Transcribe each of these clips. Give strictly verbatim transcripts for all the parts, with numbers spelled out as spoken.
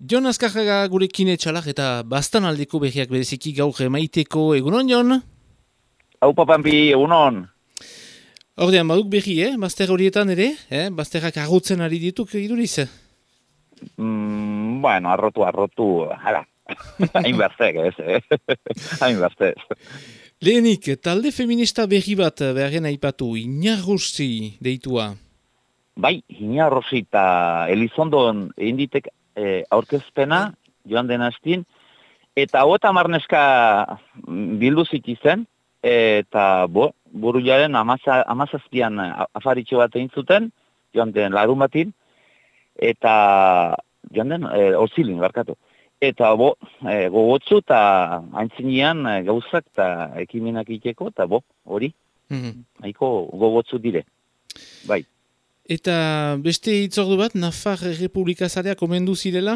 Jon Azkarraga gurekin etxalak eta bastan aldeko berriak bereziki gaur emaiteko egunon, Jon? Hau papampi, egunon. Ordean, baduk berri, eh? Bazter horietan ere, eh? Bazterrak arrotzen ari dituk iduriz? Mm, bueno, arrotu, arrotu, ara. Hain berzek, ez, eh? Hain berzek. Lehenik, talde feminista berri bat beharren aipatu, Inarrosi deitua. Bai, Inarrosi eta Elizondon inditek eh, aurkezpena, joan den hastin, eta hau eta marneska bildu zitizen, eta bo, buruaren amaza, amazazpian afaritxo bat egin zuten, joan den larun batin, eta joan den e, orzilin, barkatu. Eta bo, e, gogotzu eta aintzinean e, gauzak eta ekimenak iteko, eta bo, hori, Mm-hmm. nahiko gogotzu dire. Bai. Eta beste hitzordu bat, Nafar Republika Zaleak omendu zirela?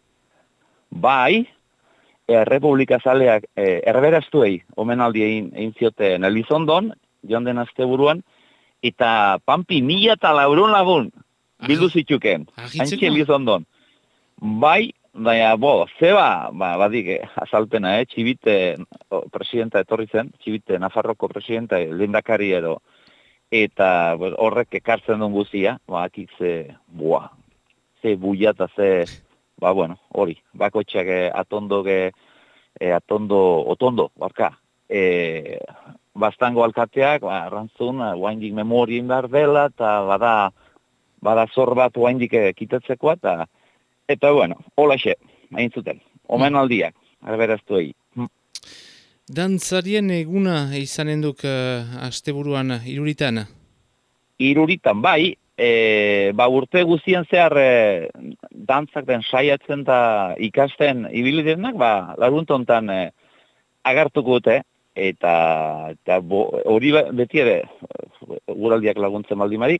Bai, e, Republika Zaleak e, erberaztuei omenaldi egin, egin zioten Elizondon, joan den asteburuan, eta pampi mila eta laurun lagun bildu zitzuken, haintxe Elizondon. Bai, baina, bo, zeba, ba, badik, eh, azalpena, eh, txibite oh, presidenta etorri zen, txibite Nafarroko presidenta, lehendakari edo, eta bo, horrek ekartzen duen guzia, ba, akik ze, boa, ze buia eta ze, ba, bueno, hori, bakotxak eh, atondo, ge, eh, atondo, otondo, barka, eh, bastango alkateak, ba, arrantzun, guaindik memorien behar dela, eta bada, bada zor bat guaindik eh, kitatzeko, eta Eta, bueno, holaxe, hain zuten, omenaldiak, erberaztu egi. Hm. Dantzarien eguna izanen duk uh, asteburuan iruritan? Iruritan, bai, e, ba urte guztien zehar e, dantzak den saiatzen eta ikasten ibilidenak, ba, laguntontan e, agartuko dute, eta, eta bo, hori beti ere, guraldiak laguntzen baldimarik,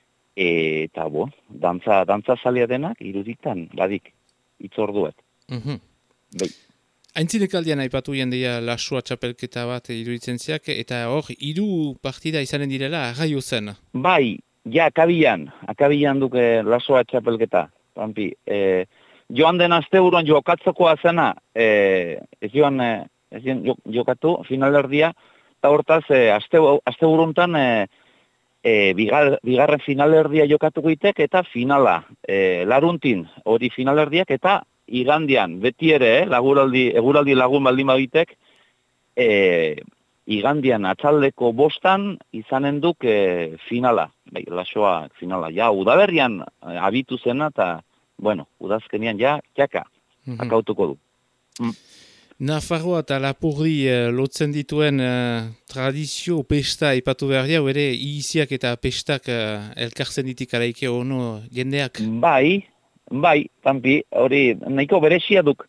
eta, bo, dantza, dantza zalia denak, iruditan, badik, itzorduet. Mm-hmm. Bai. Aintzinek aldean aipatu jendeia lasua txapelketa bat iruditzen ziak, eta hor, hiru partida izanen direla arraio zen. Bai, ja, akabian, akabian duke lasua txapelketa, pampi. E, joan den asteburuan jokatzokoa zena, e, ez joan, e, ez joan jokatu, finalerdia, eta hortaz, e, aste, asteburuntan, e, E, bigar, bigarren finalerdia jokatuko itek eta finala e, laruntin hori finalerdiak eta igandian beti ere eh, laguraldi, eguraldi lagun baldin bagitek e, igandian atzaldeko bostan izanen duk e, finala, bai, lasoa finala, ja, udaberrian e, abitu zena eta, bueno, udazkenian ja, jaka, mm-hmm. akautuko du. Mm. Nafarroa eta Lapurdi uh, lotzen dituen uh, tradizio pesta ipatu behar dira, ere iziak eta pestak uh, elkartzen ditik araike ono jendeak? Bai, bai, tampi, hori nahiko berezia duk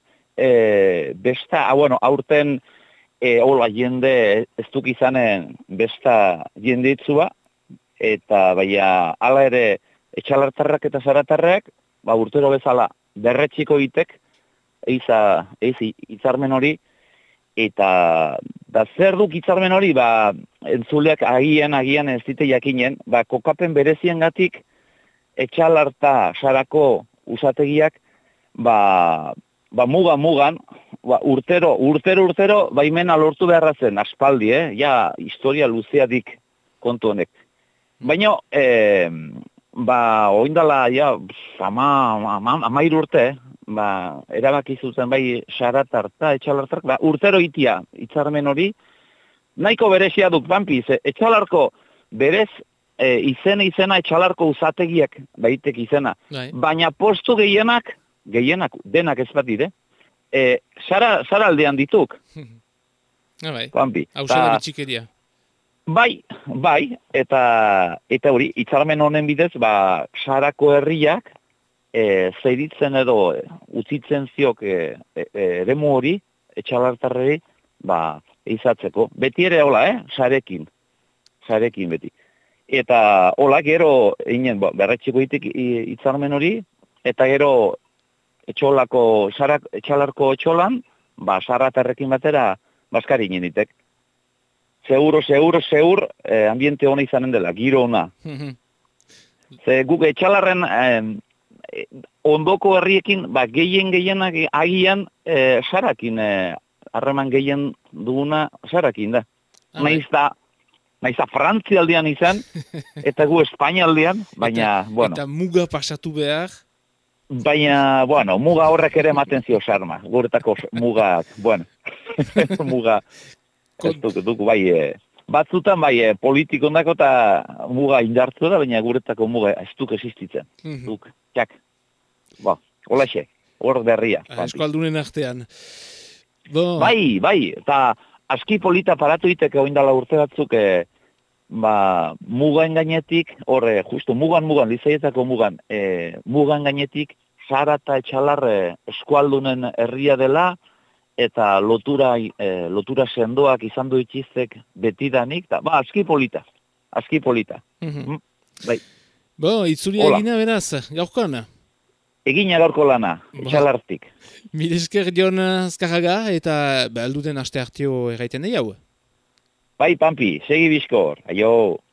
e, besta, ah, bueno, aurten e, hola jende ez duk izanen besta jende itzua, eta baina hala ere etxalartarrak eta zaratarrak, ba urtero bezala berretxiko itek, eiza, eizi, hitzarmen hori, eta da zer duk hitzarmen hori, ba, entzuleak agian, agian ez dite jakinen, ba, kokapen bereziengatik etxalarta sarako usategiak, ba, ba muga mugan, ba, urtero, urtero, urtero, baimena lortu beharra zen, aspaldi, eh? Ja, historia luzeadik kontu honek. Baina, eh, ba, oindala, ja, ama, ama, ama urte, eh? Ba, erabaki zuten bai saratarta, etxalartark, ba, urtero itia, hitzarmen hori, nahiko berezia duk, pampi, etxalarko berez e, izena izena etxalarko usategiak, baitek izena, Bai. Baina postu gehienak, gehienak, denak ez bat dire, e, sara, sara aldean dituk, ah, bai. pampi. Hau sara bitxikeria. Bai, bai, eta eta hori, hitzarmen honen bidez, ba, sarako herriak, E, zeiritzen edo e, utzitzen ziok e, e, eremu hori, etxalartarreri, ba, eizatzeko. Beti ere hola, eh? Sarekin. Sarekin beti. Eta hola, gero, einen, ba, berretxiko itik hitzarmen hori, eta gero, etxolako, sarak, etxalarko etxolan, ba, saratarrekin batera, baskari inen ditek. Seguro, seguro, segur, eh, ambiente hona izanen dela, giro hona. Ze guk etxalarren... Eh, e, ondoko herriekin, ba, gehien gehienak agian e, sarakin, e, harreman gehien duguna sarakin da. Ah, Naiz da, naiz da Frantzia aldean izan, eta gu Espainia aldean, baina, eta, bueno. Eta muga pasatu behar. Baina, bueno, muga horrek ere ematen zio sarma. Guretako mugak, bueno, muga, ez duk, duk, bai, e, batzutan, bai, e, politikondako eta muga indartzu da, baina guretako muga ez duk existitzen. Mm -hmm. Duk, txak, ba, holaxe, hor berria. Eskualdunen artean. Bo. Bai, bai, eta aski polita paratu iteke oindala urte batzuk, e, ba, mugan gainetik, horre, justu, mugan, mugan, lizaietako mugan, e, mugan gainetik, Sara eta Etxalar e, eskualdunen herria dela, eta lotura, e, lotura sendoak izan du itxizek betidanik, eta, ba, aski polita, aski polita. Mm-hmm. Mm, bai. Bo, itzuri egina beraz, gaurkoan? Egina gaurko lana, Etxalartik. Mil esker Jon Azkarraga, eta ba, alduten aste hartio erraiten nahi hau? Bai, Pampi, segi bizkor, aio.